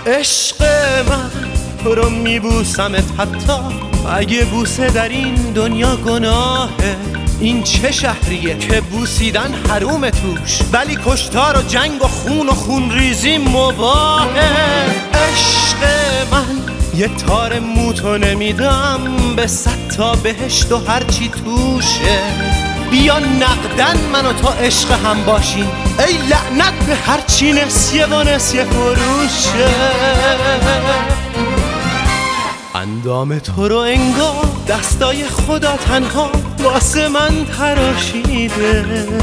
عشق من تو رو میبوسمت حتی اگه بوسه در این دنیا گناهه. این چه شهریه که بوسیدن حروم توش، ولی کشتار و جنگ و خون ریزی مباهه. عشق من یه تار موتو نمیدم به 100 تا بهشت و هرچی توشه. بیا نقدن من و تو عشق هم باشیم، ای لعنت به هرچی نسیه و نسیه فروشه. اندام تو رو انگار دستای خدا تنها واسه من تراشیده.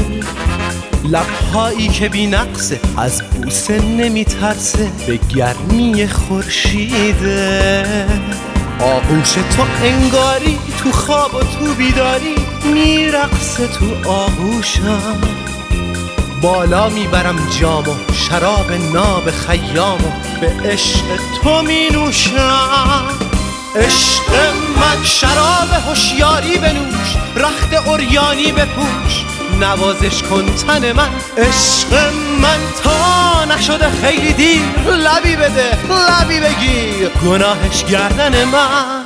لبهایی که بی نقصه از بوسه نمیترسه به گرمی خورشیده. آغوش تو انگاری تو خواب و تو بیداری میرقصه تو آغوشم. بالا میبرم جام و شراب ناب خیام و به عشق تو می نوشم. عشق من شراب هوشیاری بنوش، رخت عریانی بپوش، نوازش کن تن من. عشق من تا نشده خیلی دیر، لبی بده لبی بگیر، گناهش گردن من.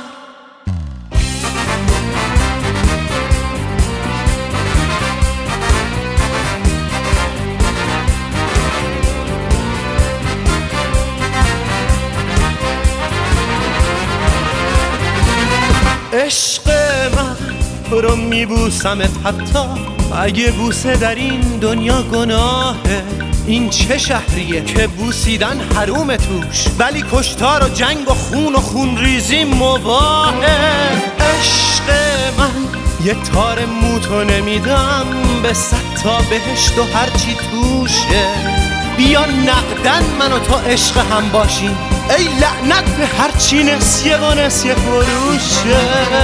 عشق من تو رو میبوسمت حتی اگه بوسه در این دنیا گناهه. این چه شهریه که بوسیدن حروم توش، ولی کشتار و جنگ و خون ریزی مباهه. عشق من یه تار موتو نمیدم به 100 تا بهشت و هرچی توشه. بیا نقدن من و تو عشق هم باشیم، ای لعنت به هرچی نسیه و نسیه فروشه.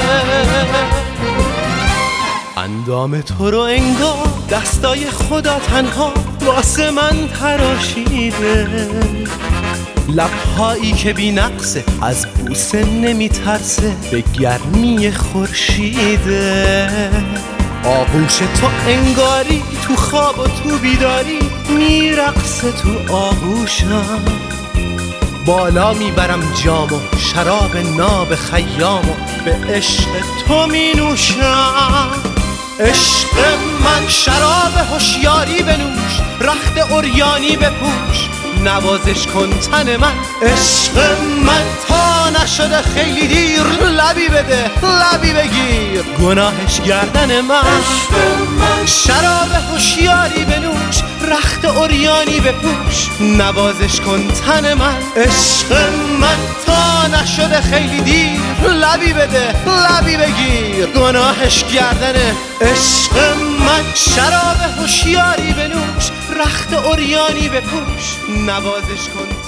اندام تو رو انگار دستای خدا تنها واسه من تراشیده. لبهایی که بی نقصه از بوسه نمیترسه به گرمی خورشیده. آغوش تو انگاری تو خواب و تو بیداری میرقصه تو آغوشم. بالا میبرم جام و شراب ناب خیام و به عشق تو می نوشم. عشق من شراب هوشیاری بنوش، رخت عریانی بپوش، نوازش کن تن من. عشق من تا نشده خیلی دیر، لبی بده لبی بگیر، گناهش گردن من. عشق من شراب هوشیاری بنوش، رخت عریانی بپوش، نوازش کن تن من. عشق من تا نشده خیلی دیر، لبی بده لبی بگیر، گناهش گردنه. عشق من شراب هوشیاری بنوش، رخت عریانی بپوش، نوازش کن